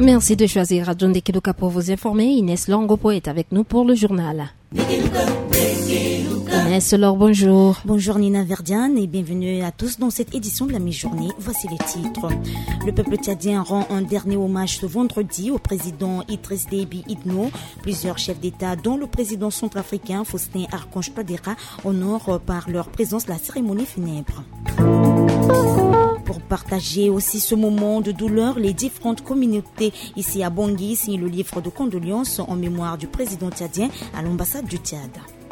Merci de choisir Radio Ndekeluka pour vous informer. Inès Longopo est avec nous pour le journal. Inès, alors bonjour. Bonjour Nina Verdiane et bienvenue à tous dans cette édition de la mi-journée. Voici les titres. Le peuple tchadien rend un dernier hommage ce vendredi au président Idriss Déby Itno. Plusieurs chefs d'État, dont le président centrafricain Faustin Archange Touadéra, honorent par leur présence la cérémonie funèbre. Pour partager aussi ce moment de douleur, les différentes communautés ici à Bangui signent le livre de condoléances en mémoire du président tchadien à l'ambassade du Tchad.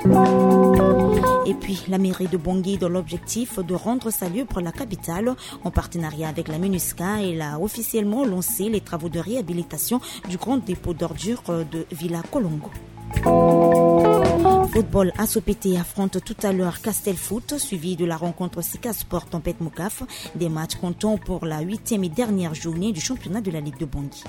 Et puis la mairie de Bangui, dans l'objectif de rendre salubre la capitale, en partenariat avec la MINUSCA, elle a officiellement lancé les travaux de réhabilitation du grand dépôt d'ordures de Villa Kolongo. Football, Assopété affronte tout à l'heure Castel Foot, suivi de la rencontre Sika Sport Tempête Moukaf, des matchs comptant pour la 8e et dernière journée du championnat de la Ligue de Bangui.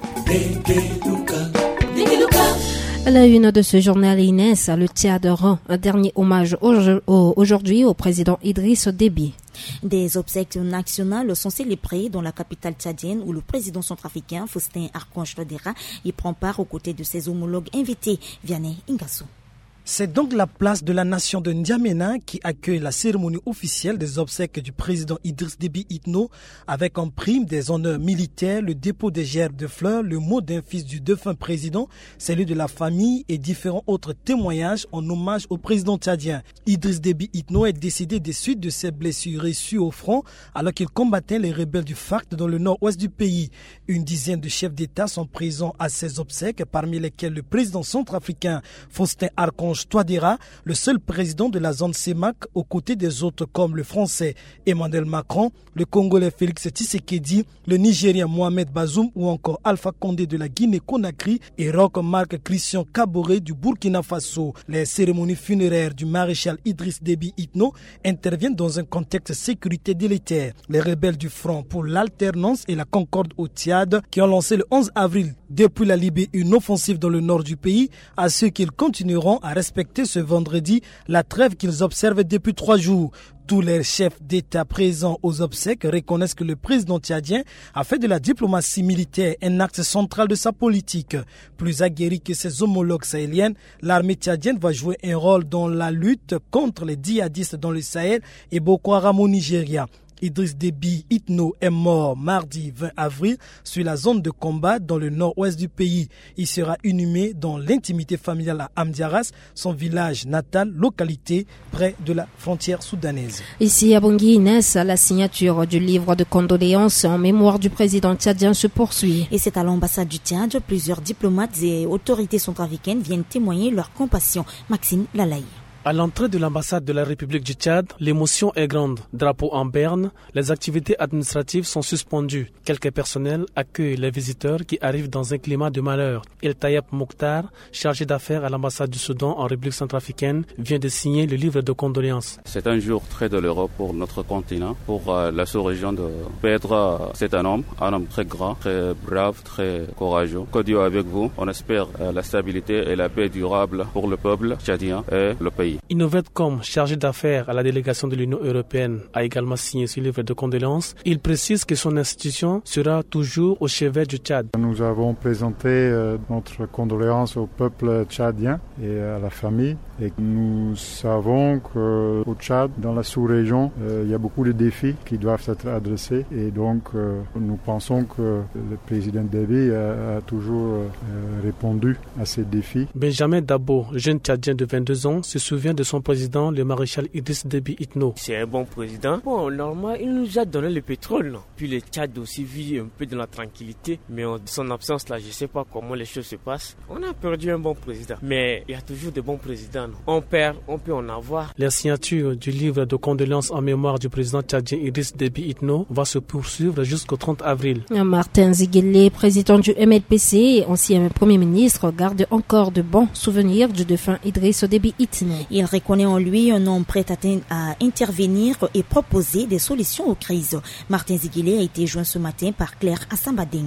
À la une de ce journal, Inès, le Tchad rend un dernier hommage aujourd'hui au président Idriss Déby. Des obsèques nationales sont célébrées dans la capitale tchadienne où le président centrafricain Faustin Archange Touadéra y prend part aux côtés de ses homologues invités. Vianney Ingasso. C'est donc la place de la nation de N'Djamena qui accueille la cérémonie officielle des obsèques du président Idriss Déby Itno avec en prime des honneurs militaires, le dépôt des gerbes de fleurs, le mot d'un fils du défunt président, celui de la famille et différents autres témoignages en hommage au président tchadien. Idriss Déby Itno est décédé des suites de ses blessures reçues au front alors qu'il combattait les rebelles du FARC dans le nord-ouest du pays. Une dizaine de chefs d'État sont présents à ces obsèques, parmi lesquels le président centrafricain Faustin Archange Touadéra, le seul président de la zone CEMAC, aux côtés des autres comme le français Emmanuel Macron, le congolais Félix Tshisekedi, le nigérien Mohamed Bazoum ou encore Alpha Condé de la Guinée-Conakry et Roch Marc Christian Kaboré du Burkina Faso. Les cérémonies funéraires du maréchal Idriss Déby Itno interviennent dans un contexte de sécurité délétère. Les rebelles du Front pour l'alternance et la concorde au Tchad, qui ont lancé le 11 avril depuis la Libye une offensive dans le nord du pays, à ceux qu'ils continueront à respecter ce vendredi la trêve qu'ils observent depuis 3 jours. Tous les chefs d'État présents aux obsèques reconnaissent que le président tchadien a fait de la diplomatie militaire un axe central de sa politique. Plus aguerri que ses homologues sahéliennes, l'armée tchadienne va jouer un rôle dans la lutte contre les djihadistes dans le Sahel et Boko Haram au Nigeria. Idriss Déby Itno est mort mardi 20 avril sur la zone de combat dans le nord-ouest du pays. Il sera inhumé dans l'intimité familiale à Amdiaras, son village natal, localité près de la frontière soudanaise. Ici à Bangui, Inès, la signature du livre de condoléances en mémoire du président tchadien se poursuit. Et c'est à l'ambassade du Tchad, plusieurs diplomates et autorités centrafricaines viennent témoigner leur compassion. Maxime Lalaye. À l'entrée de l'ambassade de la République du Tchad, l'émotion est grande. Drapeau en berne, les activités administratives sont suspendues. Quelques personnels accueillent les visiteurs qui arrivent dans un climat de malheur. El Tayeb Mokhtar, chargé d'affaires à l'ambassade du Soudan en République centrafricaine, vient de signer le livre de condoléances. C'est un jour très douloureux pour notre continent, pour la sous-région de perdre. C'est un homme très grand, très brave, très courageux. Que Dieu est avec vous. On espère la stabilité et la paix durable pour le peuple tchadien et le pays. Innovetcom, chargé d'affaires à la délégation de l'Union européenne, a également signé ce livre de condoléances. Il précise que son institution sera toujours au chevet du Tchad. Nous avons présenté notre condoléance au peuple tchadien et à la famille. Et nous savons qu'au Tchad, dans la sous-région, il y a beaucoup de défis qui doivent être adressés. Et donc, nous pensons que le président Déby a toujours répondu à ces défis. Benjamin Dabo, jeune Tchadien de 22 ans, se souvient de son président, le maréchal Idriss Déby Itno. C'est un bon président. Bon, normalement, il nous a donné le pétrole. Non? Puis le Tchad aussi vit un peu dans la tranquillité. Mais en son absence, là, je ne sais pas comment les choses se passent. On a perdu un bon président. Mais il y a toujours de bons présidents. Non? On perd, on peut en avoir. La signature du livre de condoléances en mémoire du président tchadien Idriss Déby Itno va se poursuivre jusqu'au 30 avril. Martin Ziguele, président du MLPC et ancien premier ministre, garde encore de bons souvenirs du défunt Idriss Déby Itno. Il reconnaît en lui un homme prêt à intervenir et proposer des solutions aux crises. Martin Ziguele a été joint ce matin par Claire Assambadenga.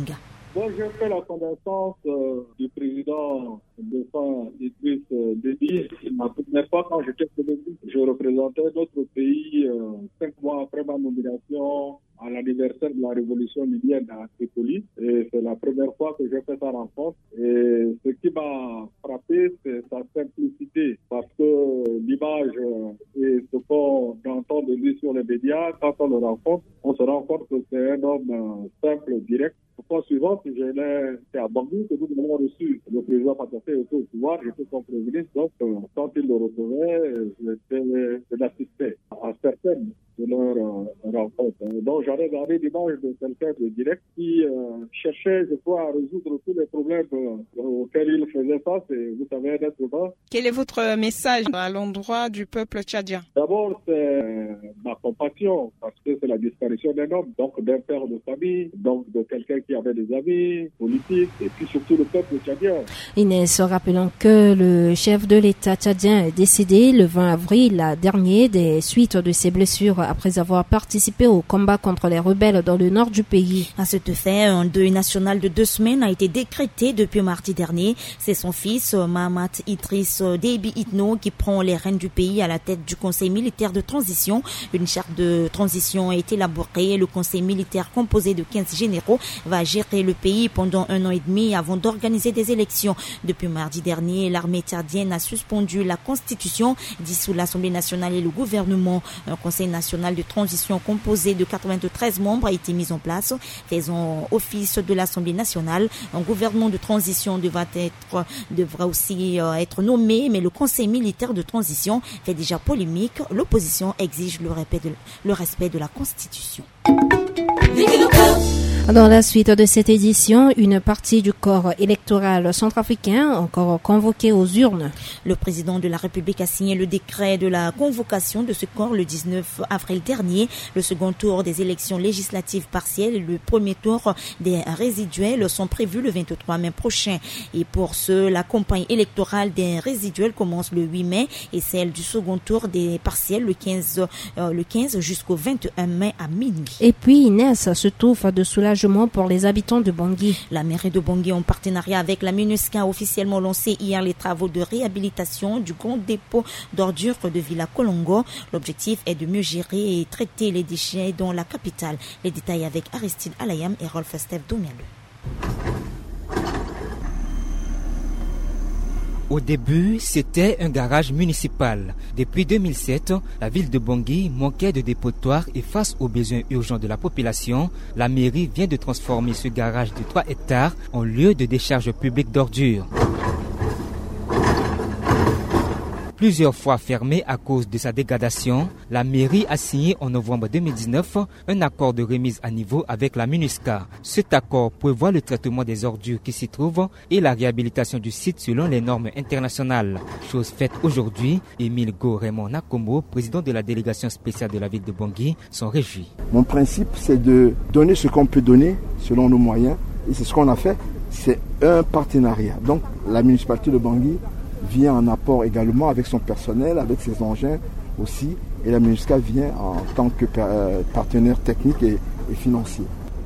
Moi, j'ai fait la connaissance du président défunt Idriss Déby. La première fois, quand j'étais Premier ministre, je représentais notre pays 5 mois après ma nomination à l'anniversaire de la révolution libyenne à Tripoli. Et c'est la première fois que j'ai fait sa rencontre. Et ce qui m'a frappé, c'est sa simplicité. Parce que l'image et ce qu'on entend de lui sur les médias, quand on le rencontre, on se rend compte que c'est un homme simple, direct. La fois suivante, c'est à Bangui que nous avons reçu le président Fatasé était au pouvoir, j'étais son premier ministre, donc quand il le recevait, je l'assistais à certaines de leurs rencontres. Donc j'en ai gardé l'image de quelqu'un de direct qui cherchait, je crois, à résoudre tous les problèmes auxquels il faisait face, et vous savez, d'être humain. Quel est votre message à l'endroit du peuple tchadien? D'abord, c'est ma compassion, parce que c'est la disparition d'un homme, donc d'un père de famille, donc de quelqu'un qui avait des amis politiques, et puis surtout le peuple tchadien. Inès, rappelons que le chef de l'État tchadien est décédé le 20 avril dernier des suites de ses blessures après avoir participé au combat contre les rebelles dans le nord du pays. À cet effet, un deuil national de 2 semaines a été décrété depuis mardi dernier. C'est son fils, Mahamat Idriss Déby Itno, qui prend les rênes du pays à la tête du Conseil militaire de transition. Une charte de transition a été élaborée. Le Conseil militaire, composé de 15 généraux, va gérer le pays pendant 1 an et demi avant d'organiser des élections. Depuis mardi dernier, l'armée tchadienne a suspendu la constitution, dissout l'Assemblée nationale et le gouvernement. Un Conseil national de transition composé de 93 membres a été mis en place, faisant office de l'Assemblée nationale. Un gouvernement de transition devra aussi être nommé, mais le Conseil militaire de transition fait déjà polémique. L'opposition exige le respect de la Constitution. Dans la suite de cette édition, une partie du corps électoral centrafricain encore convoqué aux urnes. Le président de la République a signé le décret de la convocation de ce corps le 19 avril dernier. Le second tour des élections législatives partielles et le premier tour des résiduelles sont prévus le 23 mai prochain. Et pour ce, la campagne électorale des résiduelles commence le 8 mai et celle du second tour des partielles le 15 jusqu'au 21 mai à minuit. Et puis Inès se trouve de soulagement pour les habitants de Bangui. La mairie de Bangui, en partenariat avec la MINUSCA, a officiellement lancé hier les travaux de réhabilitation du grand dépôt d'ordures de Villa Kolongo. L'objectif est de mieux gérer et traiter les déchets dans la capitale. Les détails avec Aristide Alayam et Rolf Steve Doumialeux. Au début, c'était un garage municipal. Depuis 2007, la ville de Bangui manquait de dépotoirs et face aux besoins urgents de la population, la mairie vient de transformer ce garage de 3 hectares en lieu de décharge publique d'ordures. Plusieurs fois fermée à cause de sa dégradation, la mairie a signé en novembre 2019 un accord de remise à niveau avec la MINUSCA. Cet accord prévoit le traitement des ordures qui s'y trouvent et la réhabilitation du site selon les normes internationales. Chose faite aujourd'hui, Émile Go-Raymond Nakomo, président de la délégation spéciale de la ville de Bangui, s'en réjouit. Mon principe, c'est de donner ce qu'on peut donner selon nos moyens et c'est ce qu'on a fait. C'est un partenariat. Donc la municipalité de Bangui vient en apport également avec son personnel, avec ses engins aussi, et la MINUSCA vient en tant que partenaire technique et financier.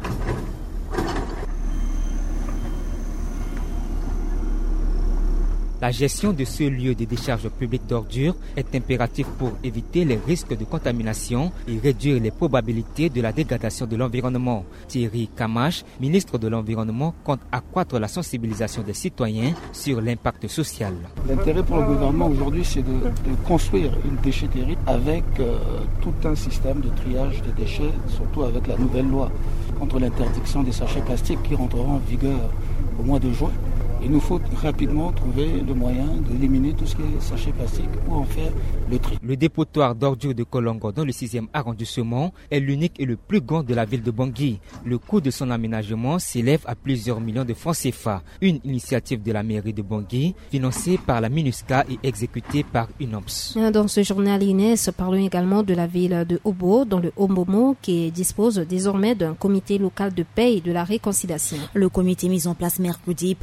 La gestion de ce lieu de décharge publique d'ordures est impérative pour éviter les risques de contamination et réduire les probabilités de la dégradation de l'environnement. Thierry Kamache, ministre de l'Environnement, compte accroître la sensibilisation des citoyens sur l'impact social. L'intérêt pour le gouvernement aujourd'hui, c'est de construire une déchetterie avec tout un système de triage des déchets, surtout avec la nouvelle loi contre l'interdiction des sachets plastiques qui rentrera en vigueur au mois de juin. Il nous faut rapidement trouver le moyen d'éliminer tout ce qui est sachet plastique pour en faire le tri. Le dépotoir d'ordures de Kolongo dans le 6e arrondissement est l'unique et le plus grand de la ville de Bangui. Le coût de son aménagement s'élève à plusieurs millions de francs CFA. Une initiative de la mairie de Bangui, financée par la MINUSCA et exécutée par UNOPS. Dans ce journal, Inès, parlons également de la ville de Obo, dans le Haut-Momo, qui dispose désormais d'un comité local de paix et de la réconciliation. Le comité mis en place mercredi par le ministère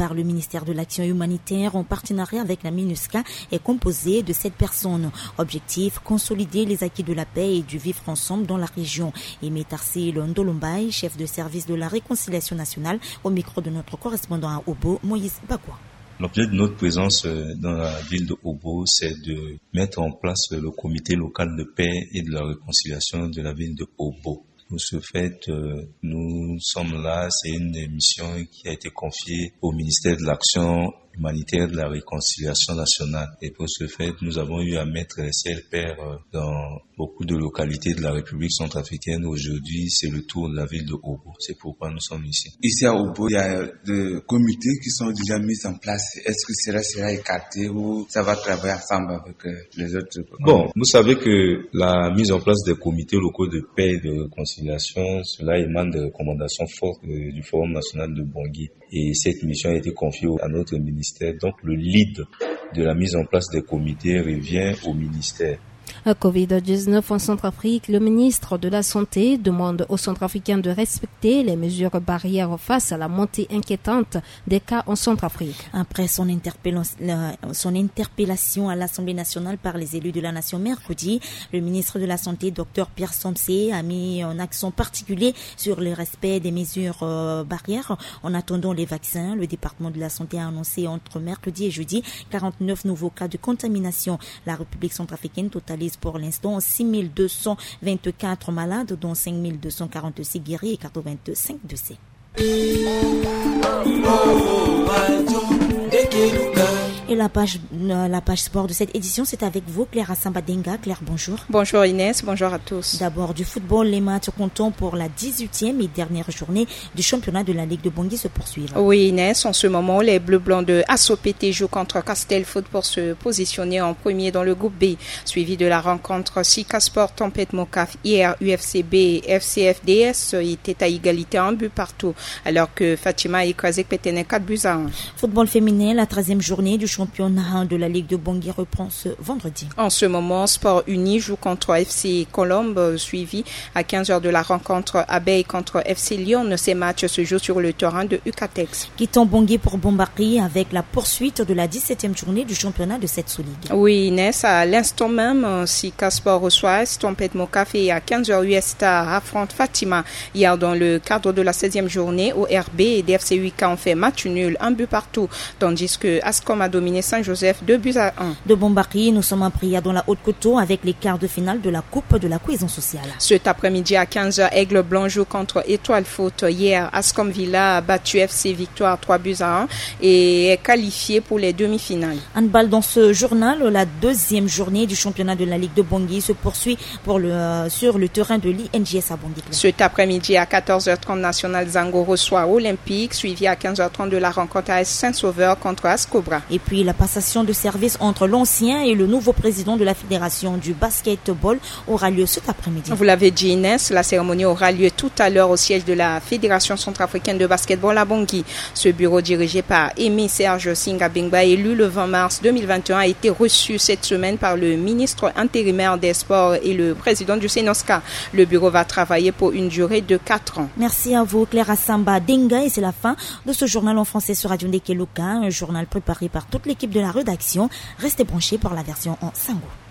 ministère de l'Action humanitaire, en partenariat avec la MINUSCA, est composé de 7 personnes. Objectif, consolider les acquis de la paix et du vivre ensemble dans la région. Aimé Tarsi Ndolombaye, chef de service de la réconciliation nationale, au micro de notre correspondant à Obo, Moïse Bagua. L'objet de notre présence dans la ville de Obo, c'est de mettre en place le comité local de paix et de la réconciliation de la ville de Obo. Pour ce fait, nous sommes là, c'est une mission qui a été confiée au ministère de l'Action humanitaire de la réconciliation nationale. Et pour ce fait, nous avons eu à mettre les CLPR dans beaucoup de localités de la République centrafricaine. Aujourd'hui, c'est le tour de la ville de Obo. C'est pourquoi nous sommes ici. Ici à Obo, il y a des comités qui sont déjà mis en place. Est-ce que cela sera écarté ou ça va travailler ensemble avec les autres? Bon, vous savez que la mise en place des comités locaux de paix et de réconciliation, cela émane des recommandations fortes du Forum national de Bangui. Et cette mission a été confiée à notre ministère. Donc le lead de la mise en place des comités revient au ministère. Covid-19 en Centrafrique, le ministre de la Santé demande aux Centrafricains de respecter les mesures barrières face à la montée inquiétante des cas en Centrafrique. Après son interpellation à l'Assemblée nationale par les élus de la nation mercredi, le ministre de la Santé, Dr Pierre Somsé, a mis un accent particulier sur le respect des mesures barrières. En attendant les vaccins, le département de la Santé a annoncé entre mercredi et jeudi 49 nouveaux cas de contamination. La République centrafricaine totalise pour l'instant 6224 malades, dont 5246 guéris et 85 décès. Et la page sport de cette édition, c'est avec vous, Claire Assambadenga. Claire, bonjour. Bonjour Inès, bonjour à tous. D'abord du football, les matchs comptant pour la 18e et dernière journée du championnat de la Ligue de Bangui se poursuivent. Oui Inès, en ce moment, les Bleus-Blancs de Assopété jouent contre Castel Foot pour se positionner en premier dans le groupe B, suivi de la rencontre Sika Sport Tempête Mocaf. Hier, UFCB et FCFDS étaient à égalité en but partout, alors que Fatima et Kwazek Petene 4-1. Football féminin, la 13e journée du championnat de la Ligue de Bangui reprend ce vendredi. En ce moment, Sport Uni joue contre FC Colombe, suivi à 15h de la rencontre Abeille contre FC Lyon. Ces matchs se jouent sur le terrain de Ucatex. Quittons Bangui pour Bombari avec la poursuite de la 17e journée du championnat de cette sous-ligue. Oui Inès, à l'instant même, Sika Sport reçoit Tempête Mocaf et à 15h USTA affronte Fatima. Hier, dans le cadre de la 16e journée, ORB et DFC Wika ont fait match nul, un but partout, tandis que Ascom a dominé Saint-Joseph 2-1. De Bombari, nous sommes à Priya dans la Haute-Coteau avec les quarts de finale de la Coupe de la cohésion sociale. Cet après-midi à 15h, Aigle Blanc joue contre Étoile Foot. Hier, Ascom Villa a battu FC Victoire 3-1 et est qualifié pour les demi-finales. Handball dans ce journal, la 2e journée du championnat de la Ligue de Bangui se poursuit sur le terrain de l'INJS à Bangui. Cet après-midi à 14h30, National Zango reçoit Olympique, suivi à 15h30 de la rencontre AS Saint-Sauveur contre Ascobra. Et puis la passation de service entre l'ancien et le nouveau président de la Fédération du basketball aura lieu cet après-midi. Vous l'avez dit Inès, la cérémonie aura lieu tout à l'heure au siège de la Fédération centrafricaine de basketball à Bangui. Ce bureau dirigé par Aimé Serge Singabengba, élu le 20 mars 2021, a été reçu cette semaine par le ministre intérimaire des Sports et le président du CENOSCA. Le bureau va travailler pour une durée de 4 ans. Merci à vous Claire Assamba Denga, et c'est la fin de ce journal en français sur Radio Ndeke Luka, un journal préparé par toute l'équipe de la rédaction. Restez branchés pour la version en Sango.